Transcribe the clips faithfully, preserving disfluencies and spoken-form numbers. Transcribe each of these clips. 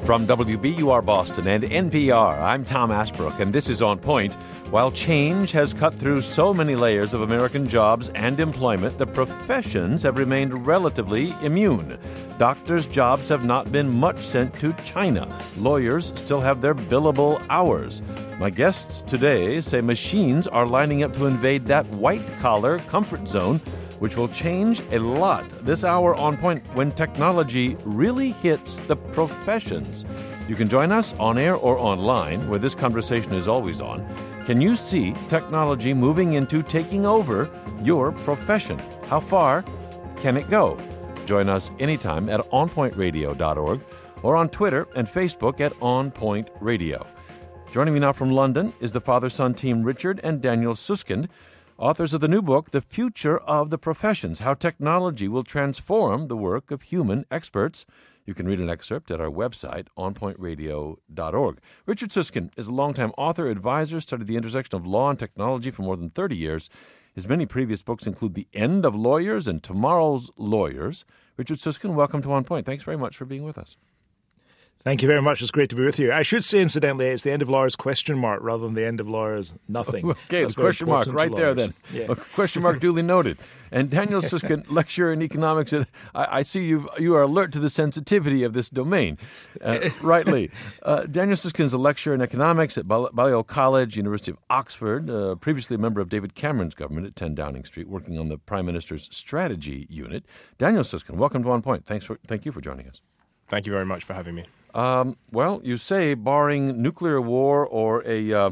From W B U R Boston and N P R, I'm Tom Ashbrook, and this is On Point. While change has cut through so many layers of American jobs and employment, the professions have remained relatively immune. Doctors' jobs have not been much sent to China. Lawyers still have their billable hours. My guests today say machines are lining up to invade that white-collar comfort zone, which will change a lot this hour on Point when technology really hits the professions. You can join us on air or online, where this conversation is always on. Can you see technology moving into taking over your profession? How far can it go? Join us anytime at on point radio dot org or on Twitter and Facebook at OnPoint Radio. Joining me now from London is the father-son team Richard and Daniel Susskind, authors of the new book, The Future of the Professions, How Technology Will Transform the Work of Human Experts. You can read an excerpt at our website, on point radio dot org. Richard Susskind is a longtime author, advisor, studied the intersection of law and technology for more than thirty years. His many previous books include The End of Lawyers and Tomorrow's Lawyers. Richard Susskind, welcome to On Point. Thanks very much for being with us. Thank you very much. It's great to be with you. I should say, incidentally, it's the end of lawyers question mark rather than the end of lawyers nothing. Okay, it's question mark right there then. Yeah. A question mark duly noted. And Daniel Susskind, lecturer in economics. At, I, I see you you are alert to the sensitivity of this domain, uh, rightly. Uh, Daniel Susskind is a lecturer in economics at Bal- Balliol College, University of Oxford, uh, previously a member of David Cameron's government at ten Downing Street, working on the Prime Minister's strategy unit. Daniel Susskind, welcome to On Point. Thanks for Thank you for joining us. Thank you very much for having me. Um, well, you say, barring nuclear war or a, uh,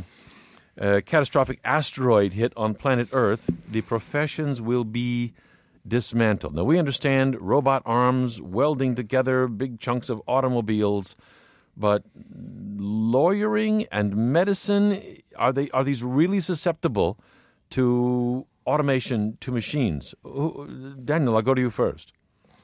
a catastrophic asteroid hit on planet Earth, the professions will be dismantled. Now, we understand robot arms welding together big chunks of automobiles, but lawyering and medicine, are they are these really susceptible to automation, to machines? Daniel, I'll go to you first.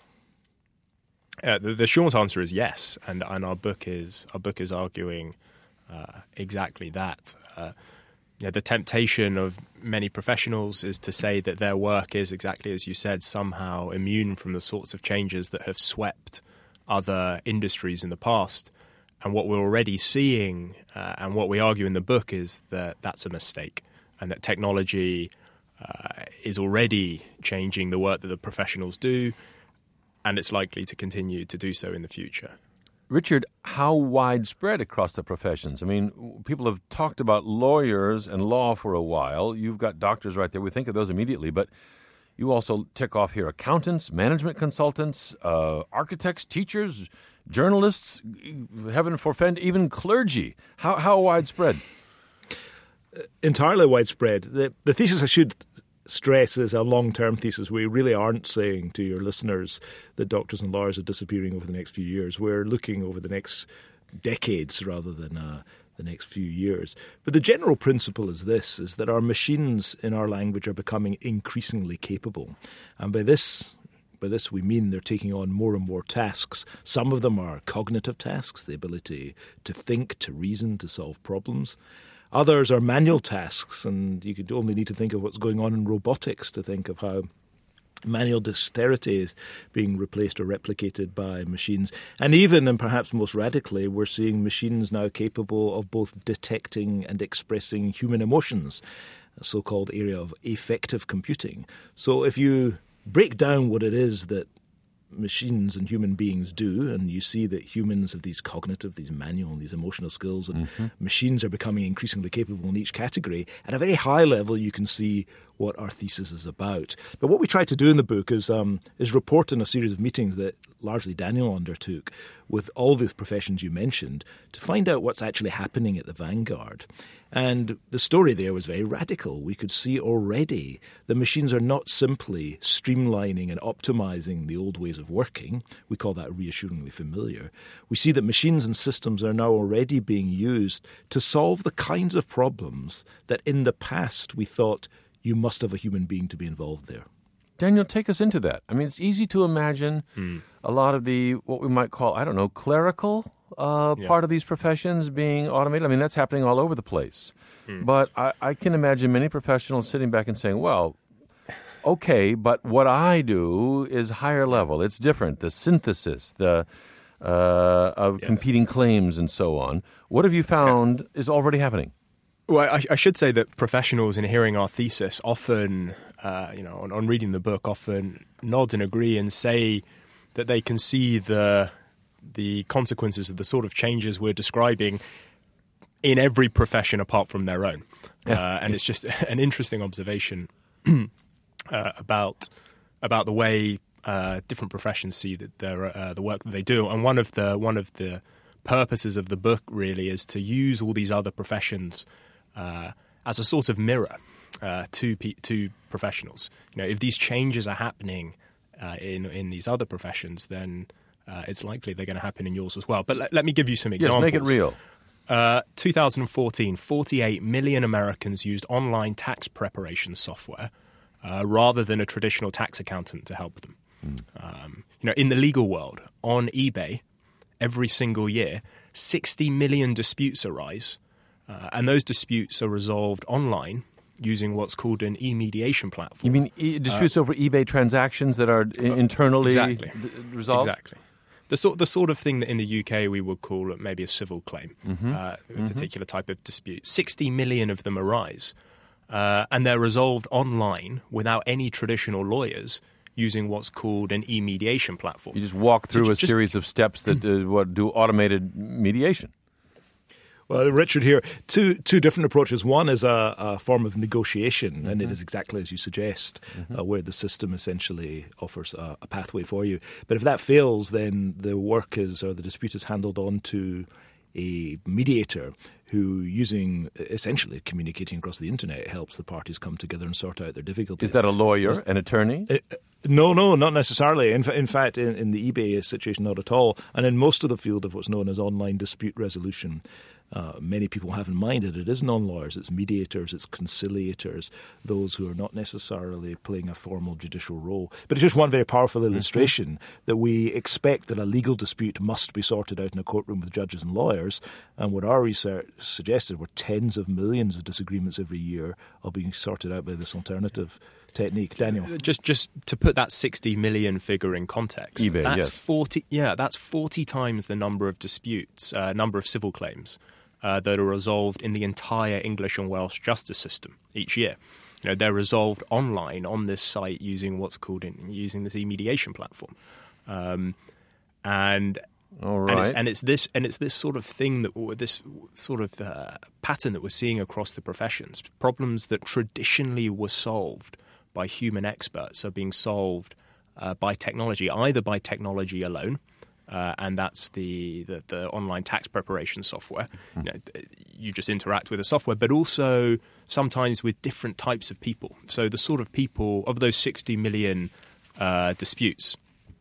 Uh, the, the short answer is yes, and, and our book is our book is arguing uh, exactly that. Uh, you know, the temptation of many professionals is to say that their work is, exactly as you said, somehow immune from the sorts of changes that have swept other industries in the past. And what we're already seeing, uh, and what we argue in the book, is that that's a mistake, and that technology uh, is already changing the work that the professionals do, and it's likely to continue to do so in the future. Richard, how widespread across the professions? I mean, people have talked about lawyers and law for a while. You've got doctors right there. We think of those immediately, but you also tick off here accountants, management consultants, uh, architects, teachers, journalists, heaven forfend, even clergy. How, how widespread? Entirely widespread. The, the thesis I should stress is a long-term thesis. We really aren't saying to your listeners that doctors and lawyers are disappearing over the next few years. We're looking over the next decades rather than uh, the next few years. But the general principle is this, is that our machines in our language are becoming increasingly capable. And by this, by this we mean they're taking on more and more tasks. Some of them are cognitive tasks, the ability to think, to reason, to solve problems. Others are manual tasks, and you could only need to think of what's going on in robotics to think of how manual dexterity is being replaced or replicated by machines. And even, and perhaps most radically, we're seeing machines now capable of both detecting and expressing human emotions, a so-called area of affective computing. So if you break down what it is that machines and human beings do, and you see that humans have these cognitive, these manual, these emotional skills, and mm-hmm. machines are becoming increasingly capable in each category. At a very high level, you can see what our thesis is about. But what we try to do in the book is um, is report in a series of meetings that largely Daniel undertook with all these professions you mentioned to find out what's actually happening at the vanguard. And the story there was very radical. We could see already the machines are not simply streamlining and optimizing the old ways of working. We call that reassuringly familiar. We see that machines and systems are now already being used to solve the kinds of problems that in the past we thought you must have a human being to be involved there. Daniel, take us into that. I mean, it's easy to imagine mm. a lot of the, what we might call, I don't know, clerical uh, yeah. part of these professions being automated. I mean, that's happening all over the place. Mm. But I, I can imagine many professionals sitting back and saying, well, okay, but what I do is higher level. It's different. The synthesis, the uh, of Yeah. competing claims and so on. What have you found is already happening? Well, I, I should say that professionals in hearing our thesis often, uh, you know, on, on reading the book, often nod and agree and say that they can see the the consequences of the sort of changes we're describing in every profession apart from their own. Yeah. Uh, and it's just an interesting observation uh, about about the way uh, different professions see that their uh, the work that they do. And one of the one of the purposes of the book really is to use all these other professions uh, as a sort of mirror uh, to pe- to professionals. You know, if these changes are happening uh, in in these other professions, then uh, it's likely they're going to happen in yours as well. But let, let me give you some Yes, examples. make it real. Uh, two thousand fourteen, forty-eight million Americans used online tax preparation software uh, rather than a traditional tax accountant to help them. Mm. Um, you know, in the legal world, on eBay, every single year, sixty million disputes arise, uh, and those disputes are resolved online using what's called an e-mediation platform. You mean e- disputes uh, over eBay transactions that are I- internally exactly. d- resolved? Exactly. The sort, the sort of thing that in the U K we would call maybe a civil claim, mm-hmm. uh, a mm-hmm. particular type of dispute. sixty million of them arise, uh, and they're resolved online without any traditional lawyers using what's called an e-mediation platform. You just walk through so a just, series of steps that uh, what, do automated mediation. Well, Richard, here, two two different approaches. One is a, a form of negotiation, mm-hmm. and it is exactly as you suggest, mm-hmm. uh, where the system essentially offers a, a pathway for you. But if that fails, then the work is, or the dispute is handled on to a mediator who, using essentially communicating across the internet, helps the parties come together and sort out their difficulties. Is that a lawyer, an attorney? Uh, No, no, not necessarily. In, in fact, in, in the eBay situation, not at all. And in most of the field of what's known as online dispute resolution, uh, many people have in mind that it is non-lawyers, it's mediators, it's conciliators, those who are not necessarily playing a formal judicial role. But it's just one very powerful illustration mm-hmm. that we expect that a legal dispute must be sorted out in a courtroom with judges and lawyers. And what our research suggested were tens of millions of disagreements every year are being sorted out by this alternative technique. Daniel, just just to put that sixty million figure in context, eBay, that's yes. forty. Yeah, that's forty times the number of disputes, uh, number of civil claims uh, that are resolved in the entire English and Welsh justice system each year. You know, they're resolved online on this site using what's called in, using this e-mediation platform, um, and. All right. And it's, and it's this and it's this sort of thing that this sort of uh, pattern that we're seeing across the professions. Problems that traditionally were solved by human experts are being solved uh, by technology, either by technology alone, uh, and that's the, the the online tax preparation software. Mm-hmm. You know, you just interact with the software, but also sometimes with different types of people. So the sort of people of those sixty million uh, disputes.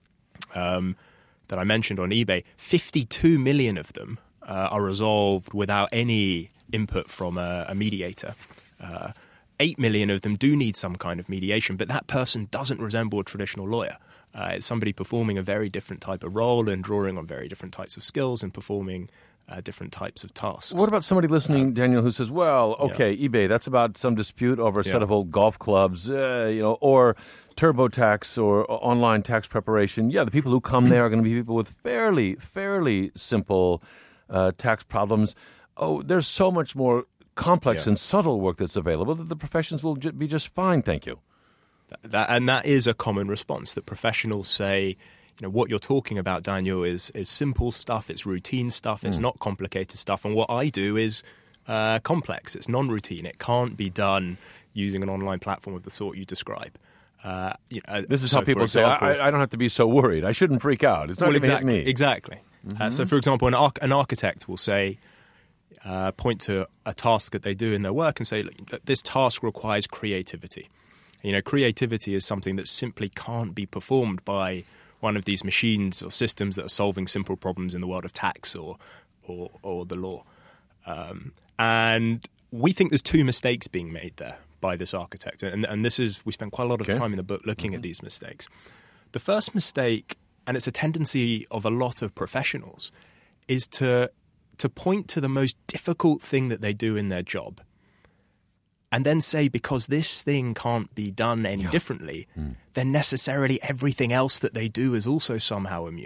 Um, that I mentioned on eBay, fifty-two million of them uh, are resolved without any input from a, a mediator. Uh, eight million of them do need some kind of mediation, but that person doesn't resemble a traditional lawyer. Uh, it's somebody performing a very different type of role and drawing on very different types of skills and performing uh, different types of tasks. What about somebody listening, uh, Daniel, who says, well, okay, yeah. eBay, that's about some dispute over a yeah. set of old golf clubs, uh, you know, or TurboTax or online tax preparation. Yeah, the people who come there are going to be people with fairly, fairly simple uh, tax problems. Oh, there's so much more complex yeah. and subtle work that's available that the professions will ju- be just fine, thank you. That, and that is a common response, that professionals say, you know, what you're talking about, Daniel, is is simple stuff, it's routine stuff, it's mm. not complicated stuff. And what I do is uh, complex, it's non-routine. It can't be done using an online platform of the sort you describe. Uh, you know, this is so how people example, say, I, I don't have to be so worried. I shouldn't freak out. It's not well, going to exactly, hit me. Exactly. Mm-hmm. Uh, so, for example, an, arch- an architect will say, uh, point to a task that they do in their work and say, look, this task requires creativity. You know, creativity is something that simply can't be performed by one of these machines or systems that are solving simple problems in the world of tax or or, or the law. Um, and we think there's two mistakes being made there by this architect. And, and this is, we spent quite a lot of okay. time in the book looking mm-hmm. at these mistakes. The first mistake, and it's a tendency of a lot of professionals, is to to point to the most difficult thing that they do in their job and then say, because this thing can't be done any yeah. differently, mm. then necessarily everything else that they do is also somehow immune.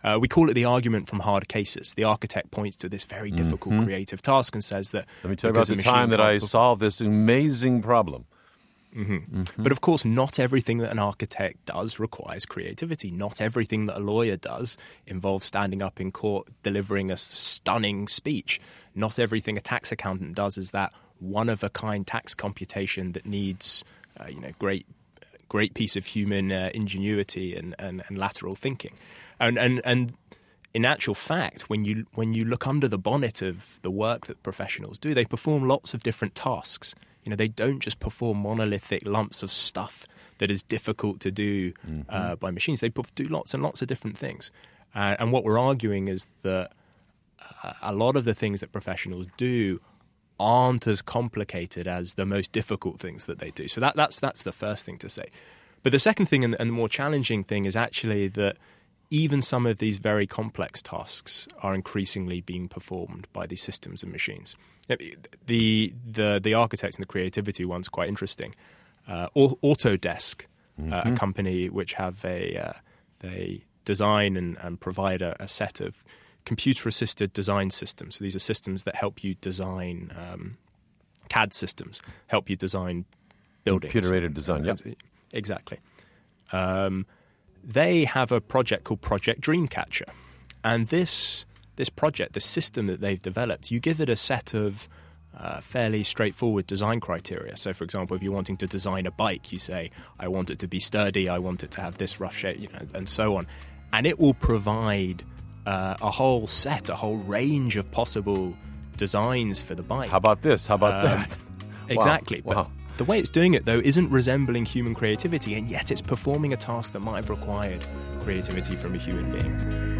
Uh, we call it the argument from hard cases. The architect points to this very difficult mm-hmm. creative task and says that... Let me tell you about the time that I solved this amazing problem. Mm-hmm. Mm-hmm. But of course, not everything that an architect does requires creativity. Not everything that a lawyer does involves standing up in court, delivering a stunning speech. Not everything a tax accountant does is that one-of-a-kind tax computation that needs, uh, you know, great, great piece of human uh, ingenuity and, and, and lateral thinking. And and and in actual fact, when you when you look under the bonnet of the work that professionals do, they perform lots of different tasks. You know, they don't just perform monolithic lumps of stuff that is difficult to do mm-hmm. uh, by machines. They do lots and lots of different things. Uh, and what we're arguing is that uh, a lot of the things that professionals do aren't as complicated as the most difficult things that they do. So that, that's that's the first thing to say. But the second thing and, and the more challenging thing is actually that even some of these very complex tasks are increasingly being performed by these systems and machines. The the the architect and the creativity one's quite interesting. Uh, Autodesk, mm-hmm. uh, a company which have a uh, they design and, and provide a, a set of computer-assisted design systems. So these are systems that help you design um, C A D systems, help you design buildings. Computer-aided design, yeah. Exactly. Um, they have a project called Project Dreamcatcher. And this this project, this system that they've developed, you give it a set of uh, fairly straightforward design criteria. So, for example, if you're wanting to design a bike, you say, I want it to be sturdy, I want it to have this rough shape, you know, and so on. And it will provide uh, a whole set, a whole range of possible designs for the bike. How about this? How about um, that? Exactly. Wow. But wow. the way it's doing it, though, isn't resembling human creativity, and yet it's performing a task that might have required creativity from a human being.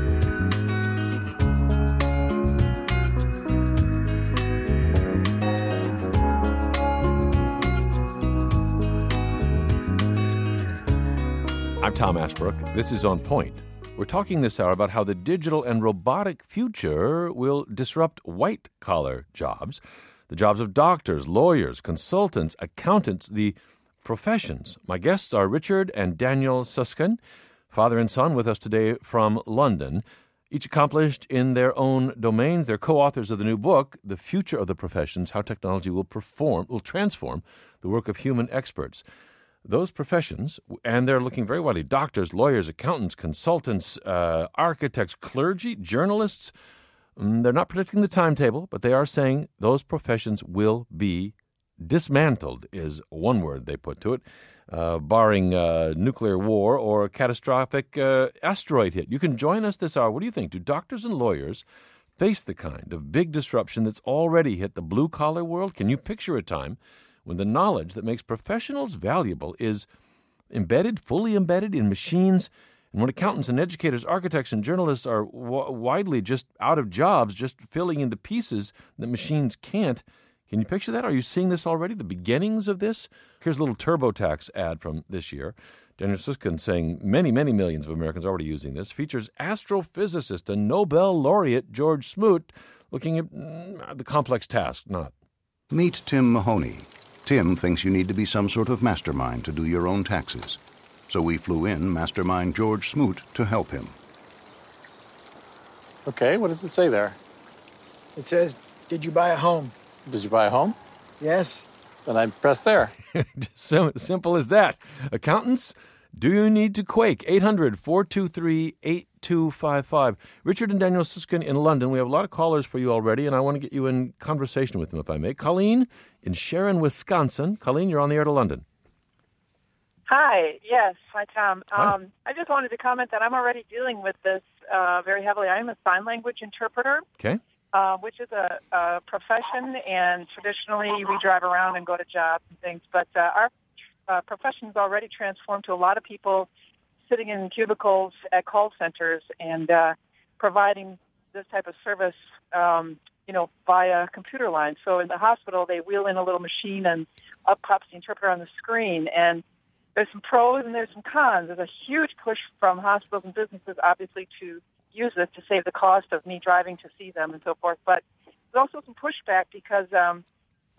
I'm Tom Ashbrook. This is On Point. We're talking this hour about how the digital and robotic future will disrupt white-collar jobs, the jobs of doctors, lawyers, consultants, accountants, the professions. My guests are Richard and Daniel Susskind, father and son, with us today from London. Each accomplished in their own domains. They're co-authors of the new book, The Future of the Professions, How Technology Will Perform, will Transform the Work of Human Experts. Those professions, and they're looking very widely, doctors, lawyers, accountants, consultants, uh, architects, clergy, journalists, they're not predicting the timetable, but they are saying those professions will be dismantled, is one word they put to it, uh, barring uh, nuclear war or a catastrophic uh, asteroid hit. You can join us this hour. What do you think? Do doctors and lawyers face the kind of big disruption that's already hit the blue-collar world? Can you picture a time when the knowledge that makes professionals valuable is embedded, fully embedded in machines, and when accountants and educators, architects and journalists are w- widely just out of jobs, just filling in the pieces that machines can't? Can you picture that? Are you seeing this already, the beginnings of this? Here's a little TurboTax ad from this year. Daniel Susskind saying many, many millions of Americans are already using this. Features astrophysicist and Nobel laureate George Smoot looking at mm, the complex task, not. Meet Tim Mahoney. Tim thinks you need to be some sort of mastermind to do your own taxes. So we flew in mastermind George Smoot to help him. Okay, what does it say there? It says, did you buy a home? Did you buy a home? Yes. Then I press there. Just so simple as that. Accountants, do you need to quake? eight hundred, four two three, eight two five five. Richard and Daniel Susskind in London. We have a lot of callers for you already, and I want to get you in conversation with them, if I may. Colleen in Sharon, Wisconsin. Colleen, you're on the air to London. Hi. Yes. Hi, Tom. Hi. Um, I just wanted to comment that I'm already dealing with this uh, very heavily. I am a sign language interpreter. Okay. Uh, which is a, a profession, and traditionally we drive around and go to jobs and things. But uh, our uh, profession is already transformed to a lot of people sitting in cubicles at call centers and uh, providing this type of service, um, you know, via computer lines. So in the hospital, they wheel in a little machine and up pops the interpreter on the screen. And there's some pros and there's some cons. There's a huge push from hospitals and businesses, obviously, to use this to save the cost of me driving to see them and so forth. But there's also some pushback because um,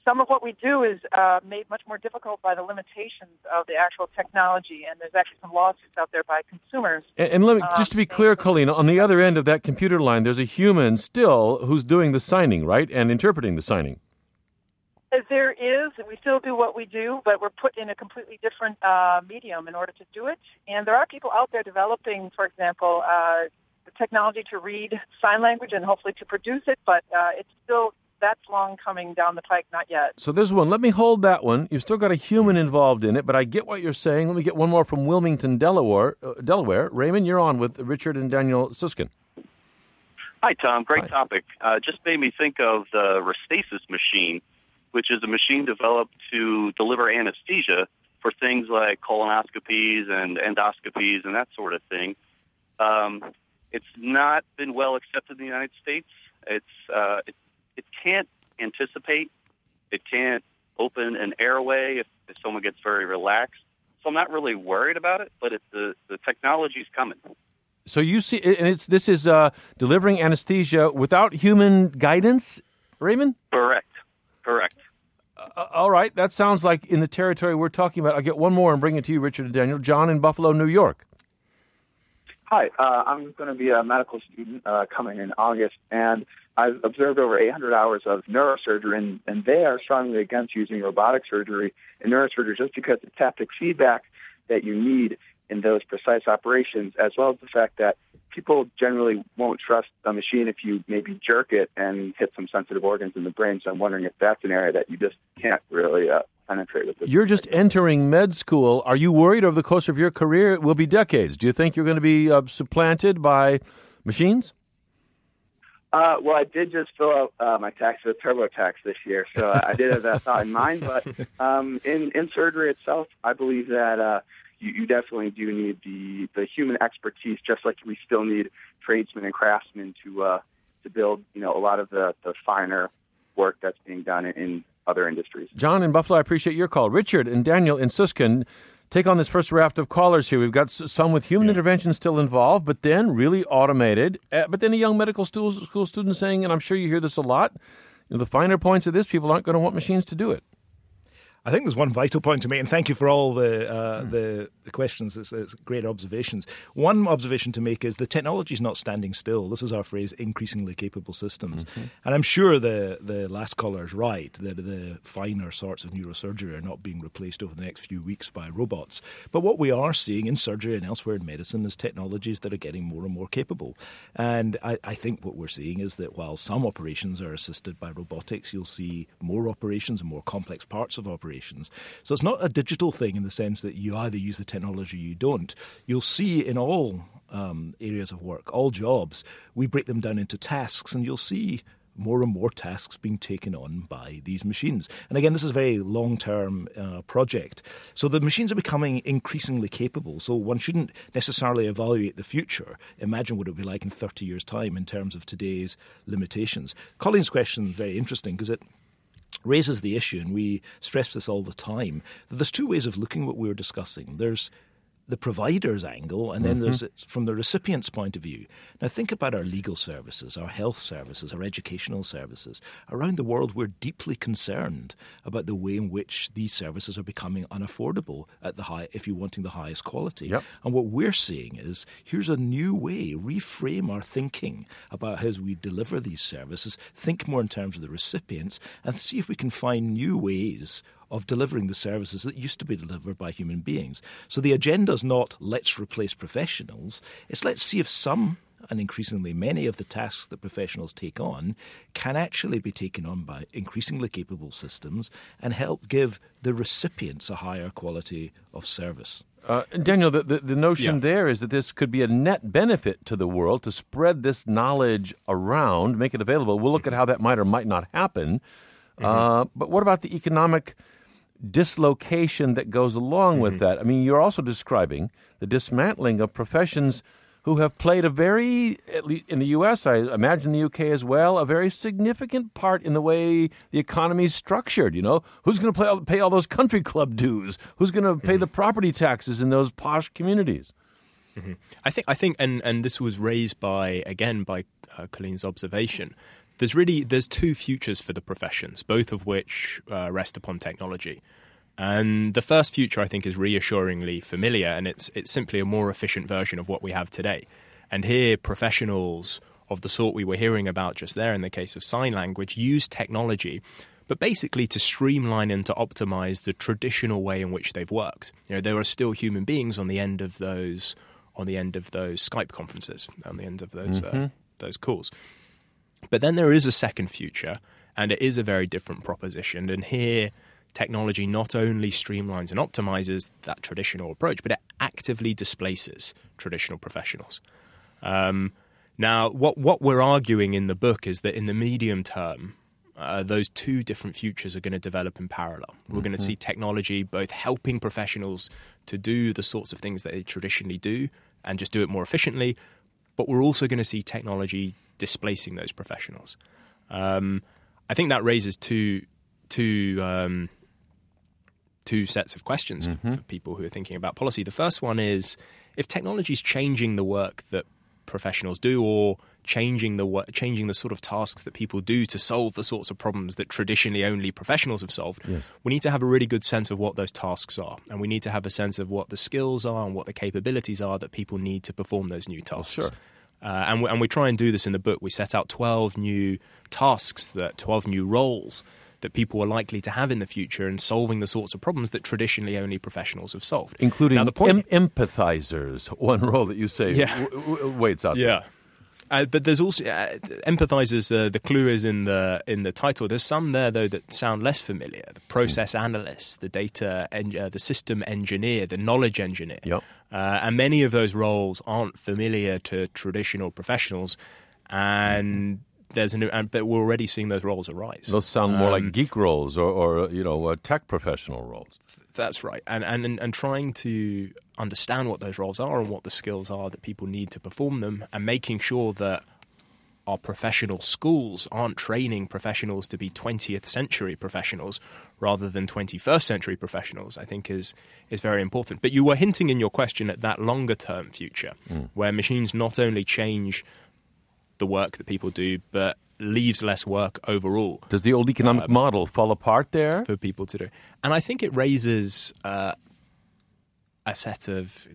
some of what we do is uh, made much more difficult by the limitations of the actual technology, and there's actually some lawsuits out there by consumers. And, and let me, um, just to be clear, Colleen, on the other end of that computer line, there's a human still who's doing the signing, right, and interpreting the signing. There is. We still do what we do, but we're put in a completely different uh, medium in order to do it. And there are people out there developing, for example, uh, the technology to read sign language and hopefully to produce it, but uh, it's still, that's long coming down the pike, not yet. So there's one. Let me hold that one. You've still got a human involved in it, but I get what you're saying. Let me get one more from Wilmington, Delaware. Uh, Delaware. Raymond, you're on with Richard and Daniel Susskind. Hi, Tom. Great Hi. topic. Uh, just made me think of the Restasis machine, which is a machine developed to deliver anesthesia for things like colonoscopies and endoscopies and that sort of thing. Um, it's not been well accepted in the United States. It's uh, it, it can't anticipate. It can't open an airway if, if someone gets very relaxed. So I'm not really worried about it, but it, the, the technology's coming. So you see, and it's this is uh, delivering anesthesia without human guidance, Raymond? Correct. Correct. Uh, all right. That sounds like in the territory we're talking about. I'll get one more and bring it to you, Richard and Daniel. John in Buffalo, New York. Hi. Uh, I'm going to be a medical student uh, coming in August, and I've observed over eight hundred hours of neurosurgery, and, and they are strongly against using robotic surgery in neurosurgery just because the haptic feedback that you need in those precise operations, as well as the fact that people generally won't trust a machine if you maybe jerk it and hit some sensitive organs in the brain. So I'm wondering if that's an area that you just can't really uh, penetrate with this. You're just entering med school. Are you worried over the course of your career it will be decades? Do you think you're going to be uh, supplanted by machines? Uh, well, I did just fill out uh, my tax with TurboTax this year, so I did have that thought in mind. But um, in, in surgery itself, I believe that uh, you, you definitely do need the, the human expertise, just like we still need tradesmen and craftsmen to uh, to build, you know, a lot of the, the finer work that's being done in, in other industries. John in Buffalo, I appreciate your call. Richard and Daniel in Susskind, take on this first raft of callers here. We've got some with human yeah. intervention still involved, but then really automated. Uh, but then a young medical school, school student saying, and I'm sure you hear this a lot, you know, the finer points of this, people aren't going to want machines to do it. I think there's one vital point to make, and thank you for all the uh, mm. the, the questions. It's, it's great observations. One observation to make is the technology is not standing still. This is our phrase, increasingly capable systems. Mm-hmm. And I'm sure the, the last caller is right, that the finer sorts of neurosurgery are not being replaced over the next few weeks by robots. But what we are seeing in surgery and elsewhere in medicine is technologies that are getting more and more capable. And I, I think what we're seeing is that while some operations are assisted by robotics, you'll see more operations and more complex parts of operations. So it's not a digital thing in the sense that you either use the technology or you don't. You'll see in all um, areas of work, all jobs, we break them down into tasks, and you'll see more and more tasks being taken on by these machines. And again, this is a very long-term uh, project. So the machines are becoming increasingly capable. So one shouldn't necessarily evaluate the future. Imagine what it would be like in thirty years' time in terms of today's limitations. Colin's question is very interesting because it raises the issue, and we stress this all the time, that there's two ways of looking at what we were discussing. There's the provider's angle, and then mm-hmm. there's from the recipient's point of view. Now think about our legal services, our health services, our educational services. Around the world, we're deeply concerned about the way in which these services are becoming unaffordable at the high, if you're wanting the highest quality. Yep. And what we're seeing is, here's a new way, reframe our thinking about how we deliver these services, think more in terms of the recipients, and see if we can find new ways of delivering the services that used to be delivered by human beings. So the agenda is not let's replace professionals, it's let's see if some, and increasingly many of the tasks that professionals take on can actually be taken on by increasingly capable systems and help give the recipients a higher quality of service. Uh, Daniel, the, the, the notion yeah. there is that this could be a net benefit to the world to spread this knowledge around, make it available. We'll look at how that might or might not happen. Mm-hmm. Uh, but what about the economic dislocation that goes along mm-hmm. with that? I mean, you're also describing the dismantling of professions who have played a very, at least in the U S, I imagine the U K as well, a very significant part in the way the economy is structured. You know, who's going to pay all those country club dues? Who's going to pay mm-hmm. the property taxes in those posh communities? Mm-hmm. I think, I think, and, and this was raised by again by uh, Colleen's observation there's really there's two futures for the professions, both of which uh, rest upon technology. And the first future, I think, is reassuringly familiar, and it's it's simply a more efficient version of what we have today. And here, professionals of the sort we were hearing about just there in the case of sign language use technology, but basically to streamline and to optimize the traditional way in which they've worked. You know, there are still human beings on the end of those on the end of those Skype conferences, on the end of those mm-hmm. uh, those calls. But then there is a second future, and it is a very different proposition. And here, technology not only streamlines and optimizes that traditional approach, but it actively displaces traditional professionals. Um, now, what what we're arguing in the book is that in the medium term, uh, those two different futures are going to develop in parallel. We're mm-hmm. going to see technology both helping professionals to do the sorts of things that they traditionally do and just do it more efficiently, but we're also going to see technology displacing those professionals. Um, I think that raises two two um, two sets of questions mm-hmm. for, for people who are thinking about policy. The first one is, if technology is changing the work that professionals do, or changing the work, changing the sort of tasks that people do to solve the sorts of problems that traditionally only professionals have solved, yes. we need to have a really good sense of what those tasks are, and we need to have a sense of what the skills are and what the capabilities are that people need to perform those new tasks. Well, sure. Uh, and, we, and we try and do this in the book. We set out twelve new tasks, that twelve new roles that people are likely to have in the future in solving the sorts of problems that traditionally only professionals have solved. Including now, the point, em- empathizers, one role that you say yeah. w- w- waits out yeah. there. Uh, but there's also uh, empathizers. Uh, the clue is in the in the title. There's some there though that sound less familiar. The process mm. analyst, the data, en- uh, the system engineer, the knowledge engineer, yep. uh, and many of those roles aren't familiar to traditional professionals, and mm-hmm. there's an. And, but we're already seeing those roles arise. Those sound more um, like geek roles, or, or you know, uh, tech professional roles. That's right, and, and and trying to understand what those roles are and what the skills are that people need to perform them, and making sure that our professional schools aren't training professionals to be twentieth century professionals rather than twenty-first century professionals, I think is is very important. But you were hinting in your question at that longer term future, mm. where machines not only change the work that people do, but leaves less work overall. Does the old economic um, model fall apart there? For people to do. And I think it raises uh, a set of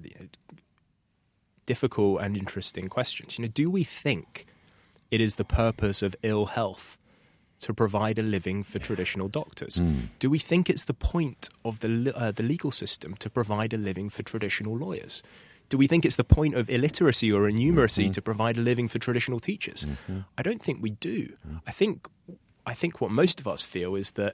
difficult and interesting questions. You know, do we think it is the purpose of ill health to provide a living for traditional doctors? Mm. Do we think it's the point of the uh, the legal system to provide a living for traditional lawyers? Do we think it's the point of illiteracy or innumeracy mm-hmm. to provide a living for traditional teachers? Mm-hmm. I don't think we do. Mm-hmm. I think I think what most of us feel is that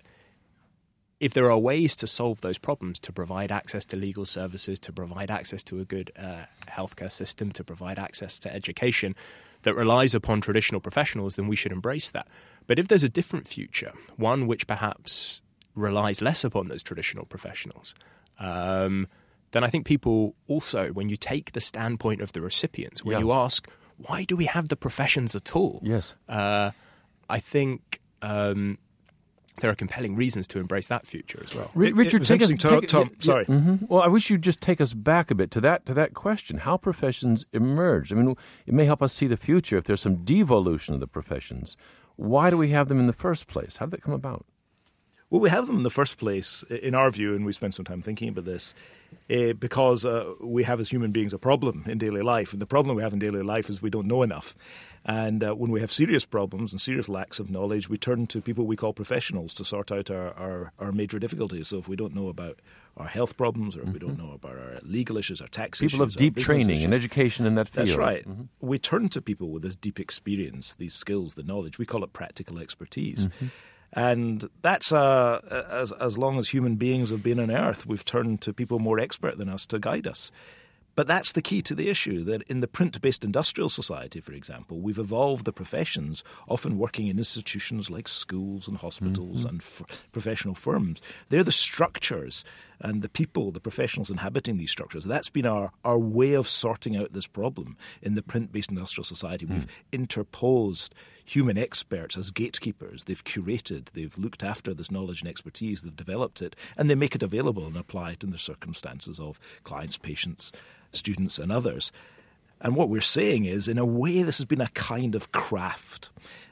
if there are ways to solve those problems, to provide access to legal services, to provide access to a good uh, healthcare system, to provide access to education that relies upon traditional professionals, then we should embrace that. But if there's a different future, one which perhaps relies less upon those traditional professionals, um, then I think people also, when you take the standpoint of the recipients, when yeah. you ask, why do we have the professions at all? Yes. Uh, I think um, there are compelling reasons to embrace that future as well. It, Richard, it take us, Tom, take, Tom, yeah, sorry. Yeah, mm-hmm. Well, I wish you'd just take us back a bit to that to that question. How professions emerge? I mean, it may help us see the future if there's some devolution of the professions. Why do we have them in the first place? How did that come about? Well, we have them in the first place, in our view, and we spent some time thinking about this, uh, because uh, we have as human beings a problem in daily life. And the problem we have in daily life is we don't know enough. And uh, when we have serious problems and serious lacks of knowledge, we turn to people we call professionals to sort out our, our, our major difficulties. So if we don't know about our health problems, or if mm-hmm. we don't know about our legal issues, our tax people issues, people have deep training issues, and education in that field. That's right. Mm-hmm. We turn to people with this deep experience, these skills, the knowledge. We call it practical expertise. Mm-hmm. And that's uh, as as long as human beings have been on Earth, we've turned to people more expert than us to guide us. But that's the key to the issue, that in the print-based industrial society, for example, we've evolved the professions, often working in institutions like schools and hospitals mm-hmm. and f- professional firms. They're the structures and the people, the professionals inhabiting these structures. That's been our, our way of sorting out this problem in the print-based industrial society. Mm. We've interposed human experts as gatekeepers. They've curated, they've looked after this knowledge and expertise, they've developed it, and they make it available and apply it in the circumstances of clients, patients, students and others. And what we're saying is, in a way, this has been a kind of craft.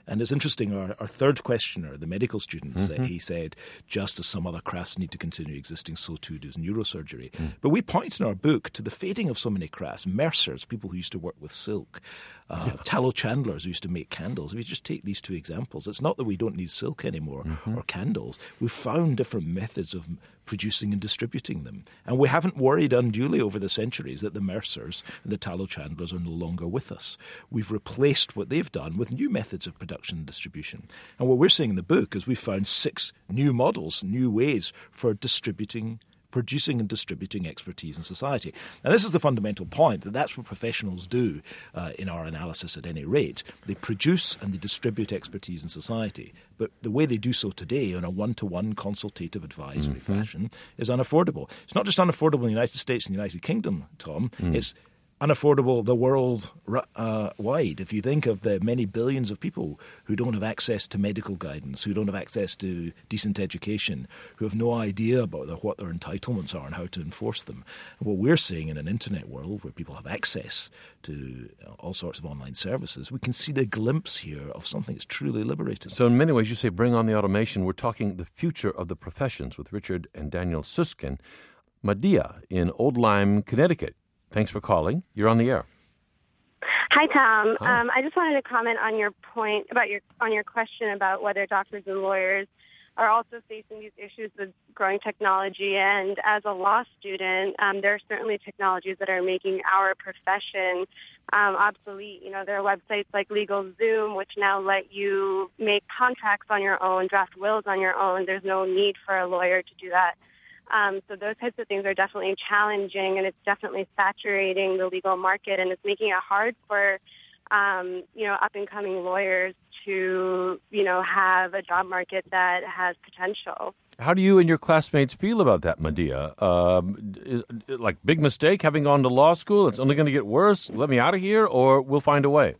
And it's interesting, our, our third questioner, the medical student, Mm-hmm. said, he said, just as some other crafts need to continue existing, so too does neurosurgery. Mm. But we point in our book to the fading of so many crafts. Mercers, people who used to work with silk, uh, yeah. tallow chandlers who used to make candles. If you just take these two examples, it's not that we don't need silk anymore mm-hmm. or candles. We've found different methods of producing and distributing them. And we haven't worried unduly over the centuries that the mercers and the tallow chandlers are no longer with us. We've replaced what they've done with new methods of production and distribution. And what we're saying in the book is we've found six new models, new ways for distributing producing and distributing expertise in society. Now, this is the fundamental point, that that's what professionals do uh, in our analysis at any rate. They produce and they distribute expertise in society. But the way they do so today in a one-to-one consultative advisory mm-hmm. fashion is unaffordable. It's not just unaffordable in the United States and the United Kingdom, Tom. Mm. It's unaffordable the world uh, wide. If you think of the many billions of people who don't have access to medical guidance, who don't have access to decent education, who have no idea about their, what their entitlements are and how to enforce them. What we're seeing in an internet world where people have access to all sorts of online services, we can see the glimpse here of something that's truly liberating. So in many ways, you say bring on the automation. We're talking the future of the professions with Richard and Daniel Susskind. Medea in Old Lyme, Connecticut. Thanks for calling. You're on the air. Hi, Tom. Hi. Um, I just wanted to comment on your point about your on your question about whether doctors and lawyers are also facing these issues with growing technology. And as a law student, um, there are certainly technologies that are making our profession um, obsolete. You know, there are websites like LegalZoom, which now let you make contracts on your own, draft wills on your own. There's no need for a lawyer to do that. Um, so those types of things are definitely challenging, and it's definitely saturating the legal market, and it's making it hard for, um, you know, up-and-coming lawyers to, you know, have a job market that has potential. How do you and your classmates feel about that, Medea? Um, is, like, big mistake having gone to law school? It's only going to get worse? Let me out of here, or we'll find a way?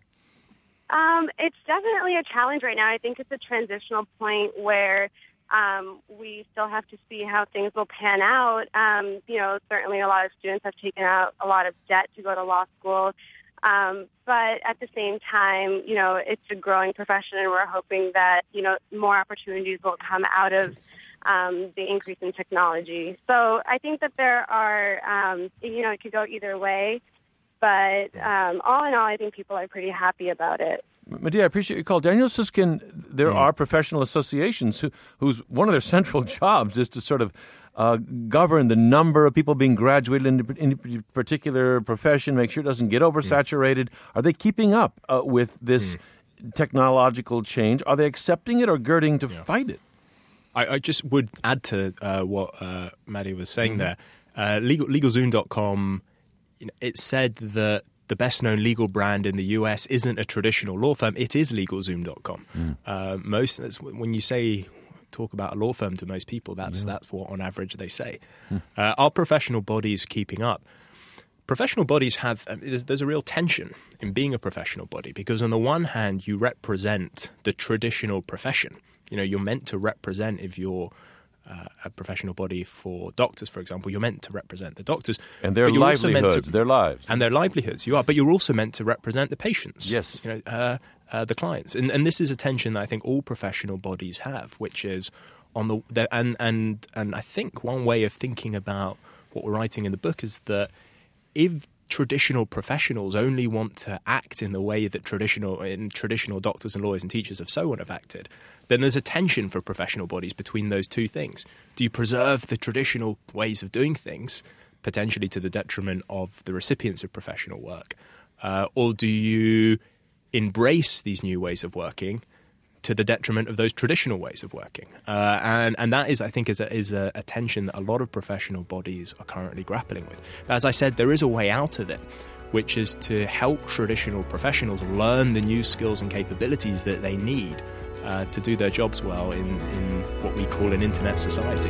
Um, it's definitely a challenge right now. I think it's a transitional point where Um, we still have to see how things will pan out. Um, you know, certainly a lot of students have taken out a lot of debt to go to law school. Um, but at the same time, you know, it's a growing profession, and we're hoping that, you know, more opportunities will come out of um, the increase in technology. So I think that there are, um, you know, it could go either way. But um, all in all, I think people are pretty happy about it. Medea, I appreciate your call. Daniel Susskind, there mm. are professional associations who, whose one of their central jobs is to sort of uh, govern the number of people being graduated in, in a particular profession, make sure it doesn't get oversaturated. Mm. Are they keeping up uh, with this mm. technological change? Are they accepting it or girding to yeah. fight it? I, I just would add to uh, what uh, Maddie was saying mm-hmm. there. Uh, legal, LegalZoom dot com, you know, it said that the best-known legal brand in the U S isn't a traditional law firm. It is LegalZoom dot com. Mm. Uh, most that's, when you say talk about a law firm to most people, that's yeah. that's what on average they say. Mm. Uh, are professional bodies keeping up? Professional bodies have uh, there's, there's a real tension in being a professional body, because on the one hand you represent the traditional profession. You know, you're meant to represent, if you're Uh, a professional body for doctors, for example, you're meant to represent the doctors. And their livelihoods, to, their lives. And their livelihoods, you are. But you're also meant to represent the patients. Yes. You know, uh, uh, the clients. And, and this is a tension that I think all professional bodies have, which is on the, the and, and, and I think one way of thinking about what we're writing in the book is that if traditional professionals only want to act in the way that traditional in traditional doctors and lawyers and teachers have so on have acted, then there's a tension for professional bodies between those two things. Do you preserve the traditional ways of doing things, potentially to the detriment of the recipients of professional work, uh, or do you embrace these new ways of working to the detriment of those traditional ways of working? Uh, and, and that is, I think, is a, is a, a tension that a lot of professional bodies are currently grappling with. But as I said, there is a way out of it, which is to help traditional professionals learn the new skills and capabilities that they need uh, to do their jobs well in, in what we call an internet society.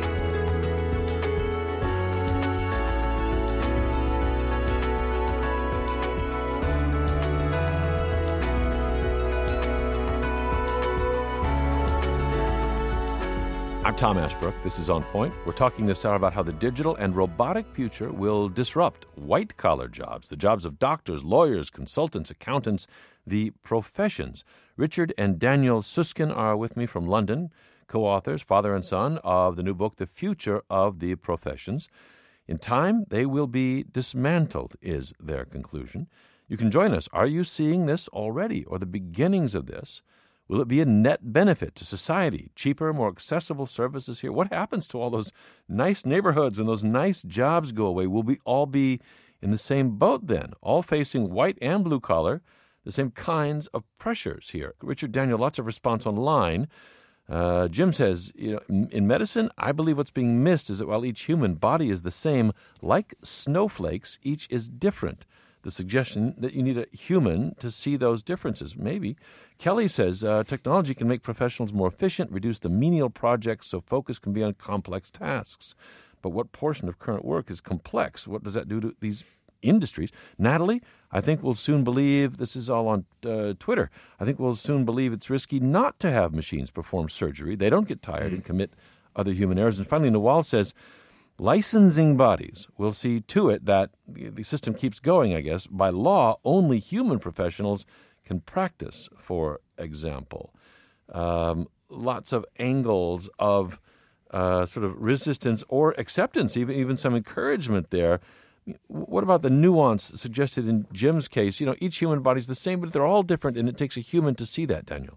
I'm Tom Ashbrook. This is On Point. We're talking this hour about how the digital and robotic future will disrupt white-collar jobs, the jobs of doctors, lawyers, consultants, accountants, The Professions. Richard and Daniel Susskind are with me from London, co-authors, father and son, of the new book, The Future of the Professions. In time, they will be dismantled, is their conclusion. You can join us. Are you seeing this already, or the beginnings of this? Will it be a net benefit to society? Cheaper, more accessible services here? What happens to all those nice neighborhoods when those nice jobs go away? Will we all be in the same boat then, all facing white and blue collar, the same kinds of pressures here? Richard, Daniel, lots of response online. Uh, Jim says, you know, in medicine, I believe what's being missed is that while each human body is the same, like snowflakes, each is different. The suggestion that you need a human to see those differences. Maybe. Kelly says uh, technology can make professionals more efficient, reduce the menial projects so focus can be on complex tasks. But what portion of current work is complex? What does that do to these industries? Natalie, I think we'll soon believe, this is all on uh, Twitter, I think we'll soon believe it's risky not to have machines perform surgery. They don't get tired mm. and commit other human errors. And finally, Nawal says, licensing bodies will see to it that the system keeps going, I guess. By law, only human professionals can practice, for example. Um, lots of angles of uh, sort of resistance or acceptance, even, even some encouragement there. What about the nuance suggested in Jim's case? You know, each human body is the same, but they're all different, and it takes a human to see that, Daniel.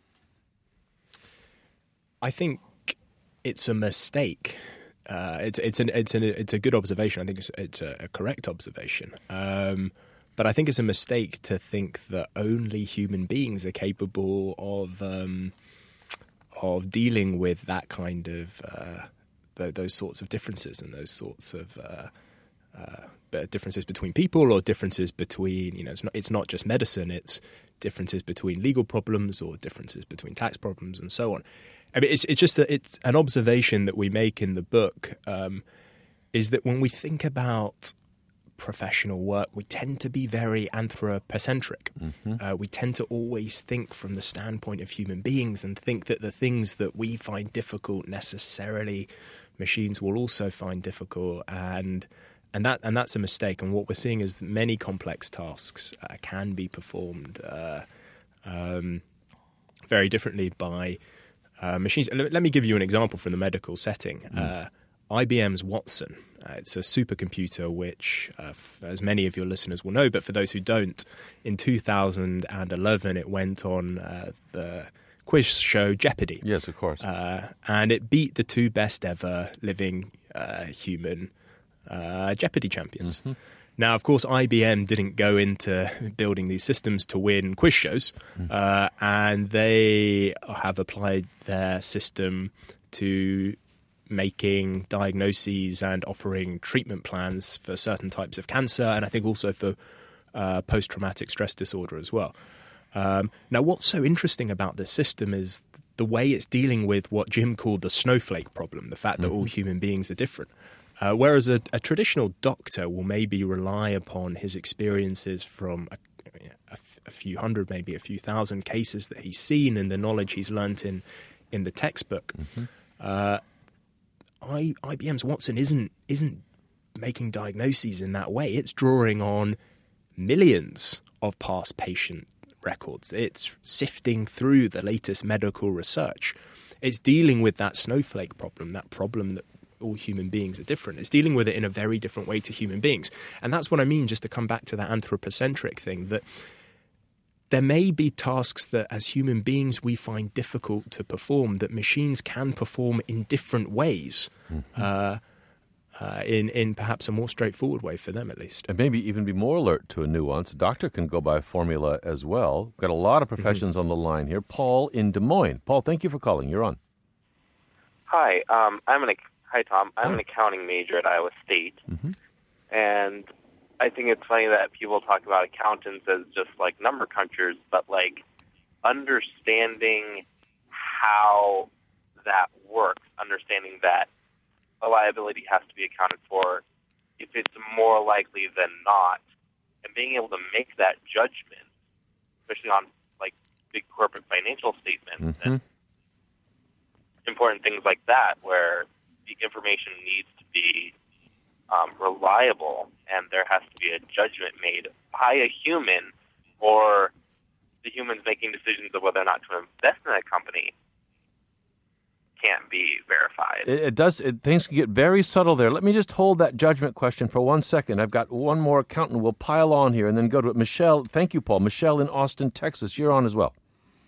I think it's a mistake. Uh, it's it's an it's an it's a good observation. I think it's it's a, a correct observation. Um, but I think it's a mistake to think that only human beings are capable of um, of dealing with that kind of uh, th- those sorts of differences and those sorts of uh, uh, differences between people, or differences between, you know, it's not it's not just medicine. It's differences between legal problems or differences between tax problems and so on. I mean, it's it's just a, it's an observation that we make in the book, um, is that when we think about professional work, we tend to be very anthropocentric. Mm-hmm. Uh, we tend to always think from the standpoint of human beings and think that the things that we find difficult necessarily machines will also find difficult, and and that and that's a mistake. And what we're seeing is that many complex tasks uh, can be performed uh, um, very differently by Uh, machines. Let me give you an example from the medical setting. Mm. Uh, I B M's Watson. Uh, it's a supercomputer which, uh, f- as many of your listeners will know, but for those who don't, in two thousand eleven it went on uh, the quiz show Jeopardy. Yes, of course. Uh, and it beat the two best ever living uh, human uh, Jeopardy champions. Mm-hmm. Now, of course, I B M didn't go into building these systems to win quiz shows, mm. uh, and they have applied their system to making diagnoses and offering treatment plans for certain types of cancer, and I think also for uh, post-traumatic stress disorder as well. Um, now, what's so interesting about this system is the way it's dealing with what Jim called the snowflake problem, the fact that mm-hmm. all human beings are different. Uh, whereas a, a traditional doctor will maybe rely upon his experiences from a, a, a few hundred, maybe a few thousand cases that he's seen and the knowledge he's learnt in, in the textbook. Mm-hmm. Uh, I, I B M's Watson isn't isn't making diagnoses in that way. It's drawing on millions of past patient records. It's sifting through the latest medical research. It's dealing with that snowflake problem, that problem that all human beings are different. It's dealing with it in a very different way to human beings. And that's what I mean, just to come back to that anthropocentric thing, that there may be tasks that as human beings we find difficult to perform that machines can perform in different ways, mm-hmm. uh, uh, in, in perhaps a more straightforward way for them at least. And maybe even be more alert to a nuance. A doctor can go by formula as well. We've got a lot of professions mm-hmm. on the line here. Paul in Des Moines. Paul, thank you for calling. You're on. Hi, um, I'm an Hi, Tom. I'm an accounting major at Iowa State, mm-hmm. and I think it's funny that people talk about accountants as just like number crunchers, but like understanding how that works, understanding that a liability has to be accounted for if it's more likely than not, and being able to make that judgment, especially on like big corporate financial statements mm-hmm. and important things like that, where the information needs to be um, reliable, and there has to be a judgment made by a human, or humans making decisions of whether or not to invest in a company can't be verified. It, it does. It, things can get very subtle there. Let me just hold that judgment question for one second. I've got one more accountant. We'll pile on here and then go to it. Michelle, thank you, Paul. Michelle in Austin, Texas. You're on as well.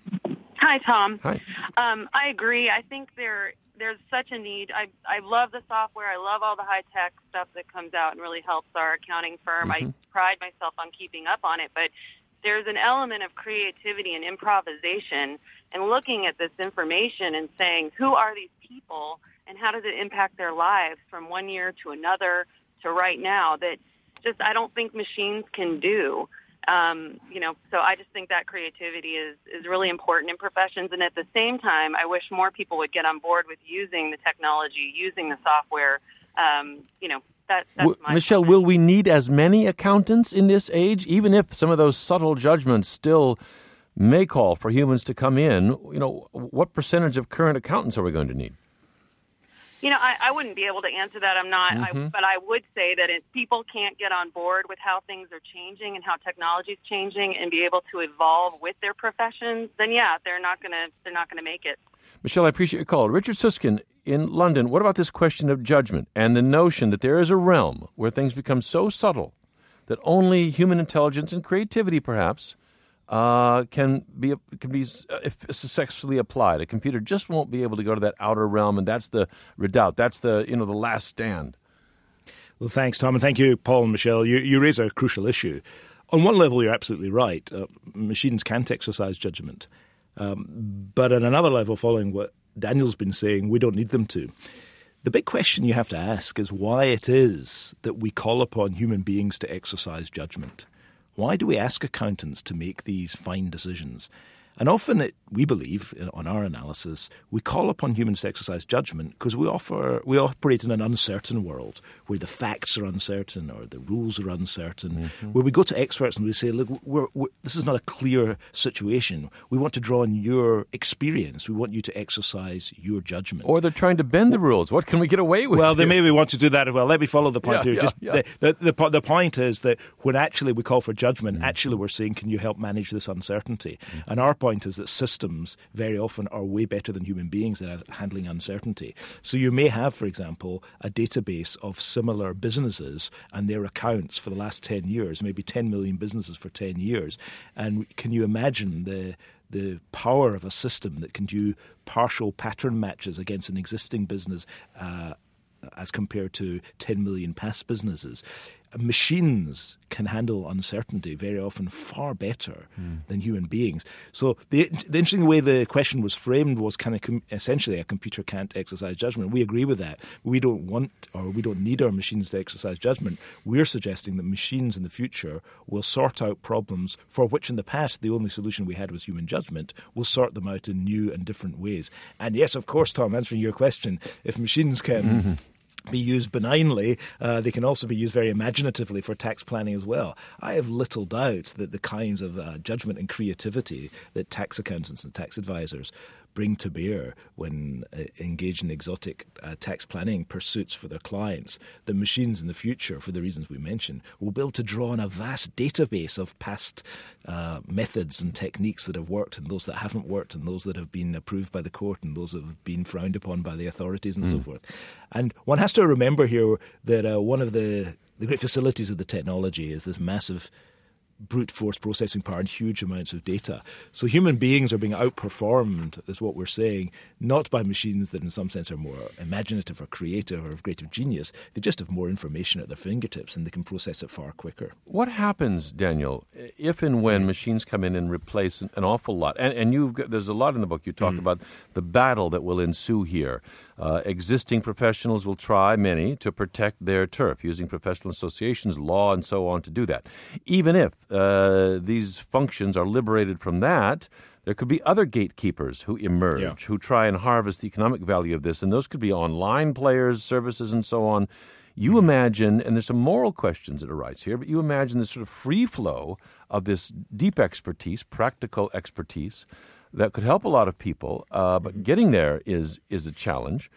Hi, Tom. Hi. Um, I agree. I think there there's such a need. I I love the software. I love all the high tech stuff that comes out and really helps our accounting firm. Mm-hmm. I pride myself on keeping up on it, but there's an element of creativity and improvisation and looking at this information and saying, who are these people and how does it impact their lives from one year to another to right now that just I don't think machines can do. Um, you know, so I just think that creativity is, is really important in professions. And at the same time, I wish more people would get on board with using the technology, using the software. Um, you know, that, that's w- my Michelle, comment. will we need as many accountants in this age, even if some of those subtle judgments still may call for humans to come in? You know, what percentage of current accountants are we going to need? You know, I, I wouldn't be able to answer that. I'm not, Mm-hmm. I, but I would say that if people can't get on board with how things are changing and how technology is changing and be able to evolve with their professions, then yeah, they're not going to they're not going to make it. Michelle, I appreciate your call. Richard Susskind in London, what about this question of judgment and the notion that there is a realm where things become so subtle that only human intelligence and creativity, perhaps, Uh, can be can be successfully applied. A computer just won't be able to go to that outer realm, and that's the redoubt. That's the you know the last stand. Well, thanks, Tom, and thank you, Paul and Michelle. You, you raise a crucial issue. On one level, you're absolutely right. Uh, machines can't exercise judgment. Um, but at another level, following what Daniel's been saying, we don't need them to. The big question you have to ask is why it is that we call upon human beings to exercise judgment. Why do we ask accountants to make these fine decisions? And often, it, we believe, on our analysis, we call upon humans to exercise judgment because we offer we operate in an uncertain world where the facts are uncertain or the rules are uncertain, mm-hmm. where we go to experts and we say, look, we're, we're, this is not a clear situation. We want to draw on your experience. We want you to exercise your judgment. Or they're trying to bend the rules. What can we get away with? Well, they here? maybe want to do that as well. Let me follow the point yeah, here. Yeah, Just yeah. The, the, the, the point is that when actually we call for judgment, mm-hmm. actually we're saying, can you help manage this uncertainty? Mm-hmm. And our point is that systems very often are way better than human beings at handling uncertainty. So you may have, for example, a database of similar businesses and their accounts for the last ten years, maybe ten million businesses for ten years. And can you imagine the the power of a system that can do partial pattern matches against an existing business uh, as compared to ten million past businesses? Machines can handle uncertainty very often far better mm. than human beings. So the, the interesting way the question was framed was kind of com- essentially a computer can't exercise judgment. We agree with that. We don't want or we don't need our machines to exercise judgment. We're suggesting that machines in the future will sort out problems for which in the past the only solution we had was human judgment. We'll sort them out in new and different ways. And yes, of course, Tom, answering your question, if machines can... Mm-hmm. be used benignly, uh, they can also be used very imaginatively for tax planning as well. I have little doubt that the kinds of uh, judgment and creativity that tax accountants and tax advisors bring to bear when uh, engaged in exotic uh, tax planning pursuits for their clients, the machines in the future, for the reasons we mentioned, will be able to draw on a vast database of past uh, methods and techniques that have worked and those that haven't worked and those that have been approved by the court and those that have been frowned upon by the authorities and mm. so forth. And one has to remember here that uh, one of the, the great facilities of the technology is this massive brute force processing power and huge amounts of data. So human beings are being outperformed, is what we're saying, not by machines that in some sense are more imaginative or creative or of creative genius. They just have more information at their fingertips and they can process it far quicker. What happens, Daniel, if and when machines come in and replace an, an awful lot? And, and you've got, there's a lot in the book you talk mm. about the battle that will ensue here. Uh, existing professionals will try, many, to protect their turf, using professional associations, law, and so on to do that. Even if uh, these functions are liberated from that, there could be other gatekeepers who emerge, yeah. who try and harvest the economic value of this, and those could be online players, services, and so on. You mm-hmm. imagine, and there's some moral questions that arise here, but you imagine this sort of free flow of this deep expertise, practical expertise, that could help a lot of people, uh, but getting there is is a challenge.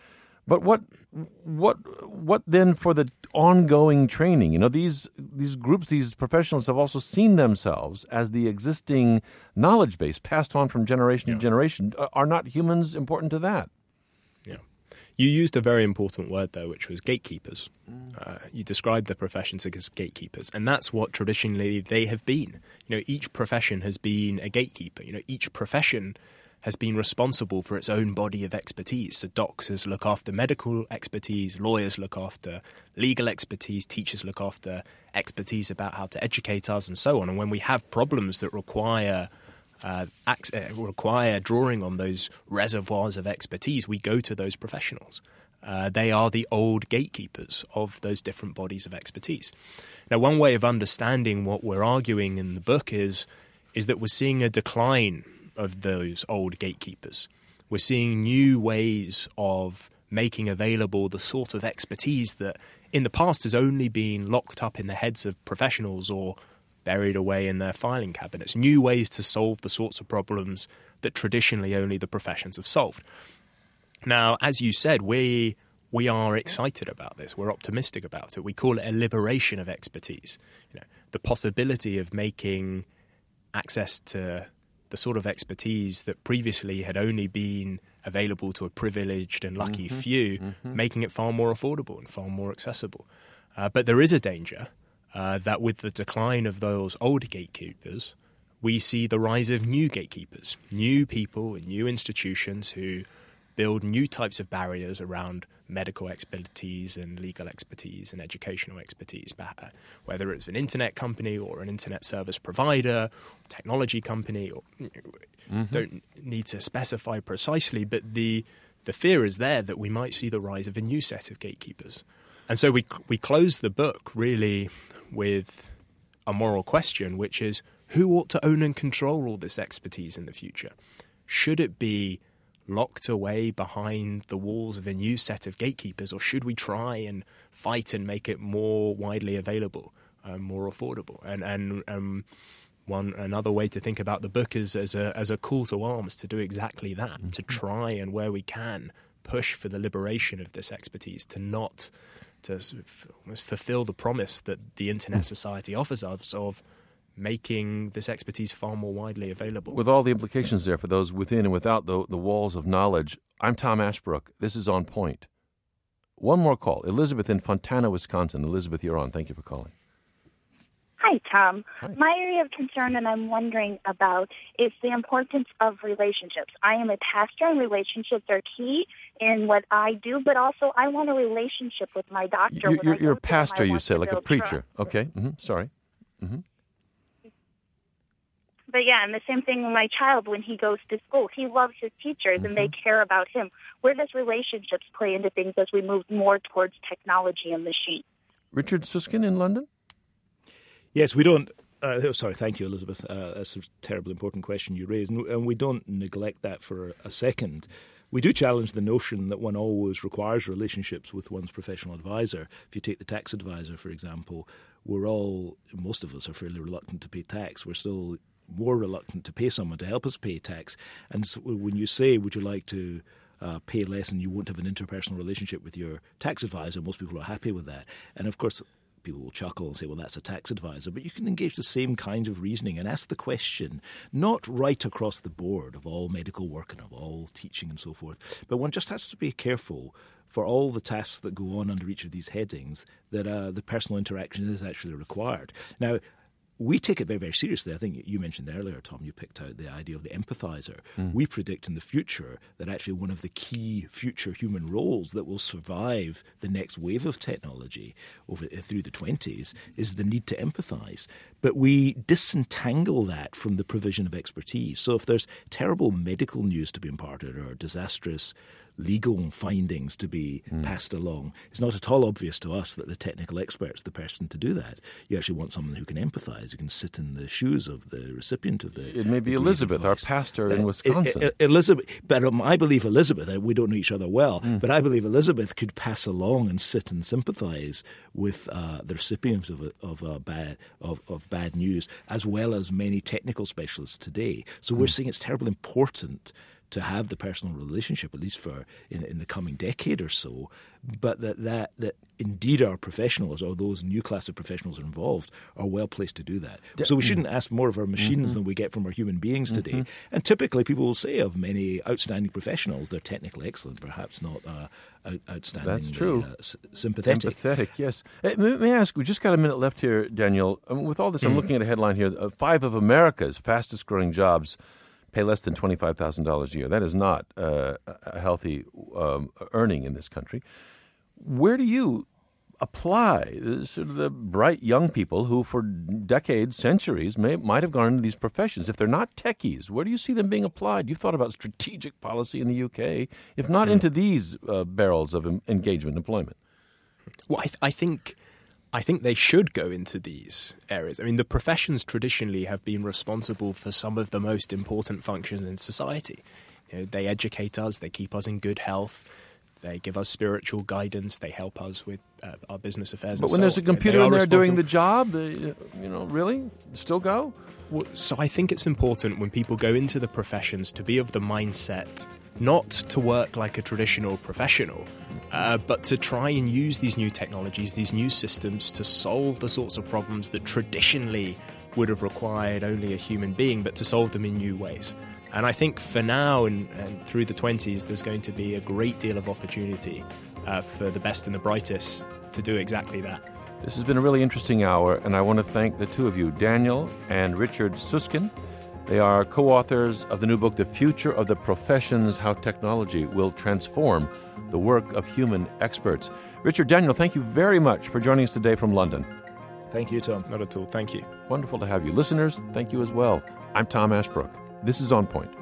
But what what what then for the ongoing training? You know, these these groups, these professionals have also seen themselves as the existing knowledge base passed on from generation yeah. to generation. Are not humans important to that? Yeah. You used a very important word there, which was gatekeepers. Mm. Uh, you described the professions as gatekeepers, and that's what traditionally they have been. You know, each profession has been a gatekeeper. You know, each profession has been responsible for its own body of expertise. So doctors look after medical expertise, lawyers look after legal expertise, teachers look after expertise about how to educate us and so on. And when we have problems that require uh, access, require drawing on those reservoirs of expertise, we go to those professionals. Uh, they are the old gatekeepers of those different bodies of expertise. Now, one way of understanding what we're arguing in the book is, is that we're seeing a decline of those old gatekeepers. We're seeing new ways of making available the sort of expertise that in the past has only been locked up in the heads of professionals or buried away in their filing cabinets. New ways to solve the sorts of problems that traditionally only the professions have solved. Now, as you said, we we are excited about this. We're optimistic about it. We call it a liberation of expertise. You know, the possibility of making access to the sort of expertise that previously had only been available to a privileged and lucky mm-hmm. few, mm-hmm. making it far more affordable and far more accessible. Uh, but there is a danger uh, that with the decline of those old gatekeepers, we see the rise of new gatekeepers, new people and new institutions who build new types of barriers around medical expertise and legal expertise and educational expertise, whether it's an internet company or an internet service provider, technology company, or mm-hmm. don't need to specify precisely, but the the fear is there that we might see the rise of a new set of gatekeepers. And so we we close the book really with a moral question, which is who ought to own and control all this expertise in the future? Should it be locked away behind the walls of a new set of gatekeepers, or should we try and fight and make it more widely available, uh, more affordable? And and um, one another way to think about the book is as a as a call to arms to do exactly that, mm-hmm. to try and where we can push for the liberation of this expertise, to not to sort of almost fulfill the promise that the Internet Society offers us of making this expertise far more widely available. With all the implications there for those within and without the, the walls of knowledge, I'm Tom Ashbrook. This is On Point. One more call. Elizabeth in Fontana, Wisconsin. Elizabeth, you're on. Thank you for calling. Hi, Tom. Hi. My area of concern and I'm wondering about is the importance of relationships. I am a pastor, and relationships are key in what I do, but also I want a relationship with my doctor. You're, you're, you're a pastor, you say, like a preacher. Trust. Okay. Mm-hmm. Sorry. Mm-hmm. But yeah, and the same thing with my child when he goes to school. He loves his teachers mm-hmm. and they care about him. Where does relationships play into things as we move more towards technology and machine? Richard Susskind in London? Yes, we don't... Uh, oh, sorry, thank you, Elizabeth. Uh, that's a terribly important question you raised. And, and we don't neglect that for a second. We do challenge the notion that one always requires relationships with one's professional advisor. If you take the tax advisor, for example, we're all, most of us are fairly reluctant to pay tax. We're still more reluctant to pay someone to help us pay tax. And so when you say, would you like to uh, pay less and you won't have an interpersonal relationship with your tax advisor, most people are happy with that. And of course, people will chuckle and say, well, that's a tax advisor. But you can engage the same kind of reasoning and ask the question, not right across the board of all medical work and of all teaching and so forth, but one just has to be careful for all the tasks that go on under each of these headings that uh, the personal interaction is actually required. Now, we take it very, very seriously. I think you mentioned earlier, Tom, you picked out the idea of the empathizer. Mm. We predict in the future that actually one of the key future human roles that will survive the next wave of technology over through the twenties is the need to empathize. But we disentangle that from the provision of expertise. So if there's terrible medical news to be imparted or disastrous legal findings to be mm. passed along, it's not at all obvious to us that the technical expert's the person to do that. You actually want someone who can empathize, who can sit in the shoes of the recipient of the... It may be Elizabeth, our pastor in uh, Wisconsin. Uh, uh, Elizabeth, but um, I believe Elizabeth, uh, we don't know each other well, mm. but I believe Elizabeth could pass along and sit and sympathize with uh, the recipients of a, of, a bad, of, of bad news, as well as many technical specialists today. So mm. we're saying it's terribly important to have the personal relationship, at least for in, in the coming decade or so, but that, that that indeed our professionals, or those new class of professionals involved, are well placed to do that. So we shouldn't ask more of our machines mm-hmm. than we get from our human beings today. Mm-hmm. And typically people will say of many outstanding professionals, they're technically excellent, perhaps not uh, out, outstanding. That's true. Uh, s- sympathetic. Sympathetic, yes. Hey, may, may I ask, we just got a minute left here, Daniel. I mean, with all this, I'm mm-hmm. looking at a headline here. Uh, five of America's fastest growing jobs pay less than twenty-five thousand dollars a year. That is not uh, a healthy um, earning in this country. Where do you apply sort of the bright young people who for decades, centuries, may, might have gone into these professions? If they're not techies, where do you see them being applied? You've thought about strategic policy in the U K, if not mm. into these uh, barrels of em- engagement employment. Well, I, th- I think... I think they should go into these areas. I mean, the professions traditionally have been responsible for some of the most important functions in society. You know, they educate us, they keep us in good health, they give us spiritual guidance, they help us with uh, our business affairs. But and when so there's on. a computer They in are there doing responsible- the job, they, you know, really still go? Well, so I think it's important when people go into the professions to be of the mindset not to work like a traditional professional, uh, but to try and use these new technologies, these new systems to solve the sorts of problems that traditionally would have required only a human being, but to solve them in new ways. And I think for now and, and through the twenties, there's going to be a great deal of opportunity uh, for the best and the brightest to do exactly that. This has been a really interesting hour, and I want to thank the two of you, Daniel and Richard Susskind. They are co-authors of the new book, The Future of the Professions, How Technology Will Transform the Work of Human Experts. Richard, Daniel, thank you very much for joining us today from London. Thank you, Tom. Not at all. Thank you. Wonderful to have you. Listeners, thank you as well. I'm Tom Ashbrook. This is On Point.